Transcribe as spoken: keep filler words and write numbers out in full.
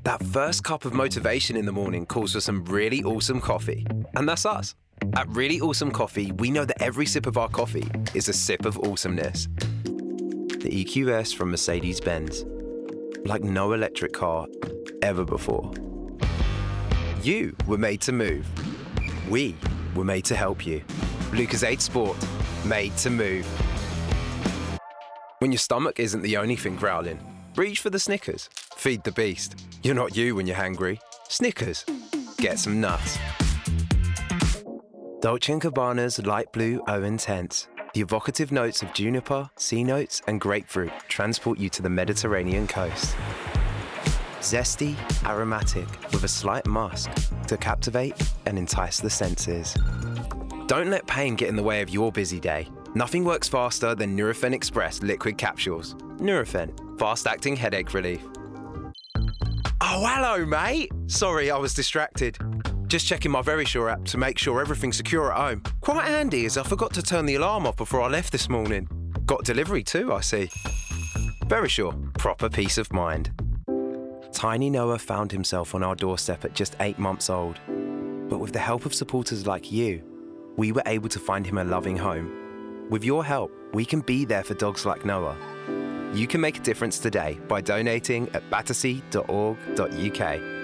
That first cup of motivation in the morning calls for some really awesome coffee. And that's us. At Really Awesome Coffee, we know that every sip of our coffee is a sip of awesomeness. The E Q S from Mercedes-Benz. Like no electric car ever before. You were made to move. We were made to help you. Lucozade Sport. Made to move. When your stomach isn't the only thing growling, reach for the Snickers. Feed the beast. You're not you when you're hangry. Snickers. Get some nuts. Dolce and Gabbana's light blue O Intense. The evocative notes of juniper, sea notes, and grapefruit transport you to the Mediterranean coast. Zesty, aromatic, with a slight musk to captivate and entice the senses. Don't let pain get in the way of your busy day. Nothing works faster than Nurofen Express liquid capsules. Nurofen, fast-acting headache relief. Oh, hello, mate. Sorry, I was distracted. Just checking my Verisure app to make sure everything's secure at home. Quite handy, as I forgot to turn the alarm off before I left this morning. Got delivery too, I see. Verisure, proper peace of mind. Tiny Noah found himself on our doorstep at just eight months old. But with the help of supporters like you, we were able to find him a loving home. With your help, we can be there for dogs like Noah. You can make a difference today by donating at battersea dot org dot U K.